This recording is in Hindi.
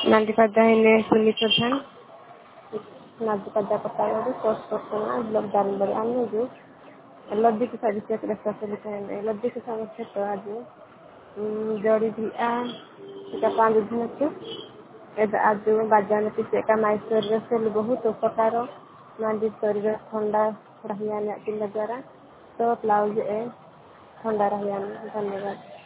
नांदीपद्दा सुनी प्रधान नांदीपद्दा पट्टागढ़ कोस्टना ब्लॉक दारिंगबाड़ी आने जो लद्दी की समस्या लद्दी की समस्या तो आज जड़ी भी आ पाँच दिन आज बाजार पिछे मैसूर से बहुत उपकार नांदी शरीर ठंडा रही द्वारा तो ब्लाउज ठंडा रही धन्यवाद।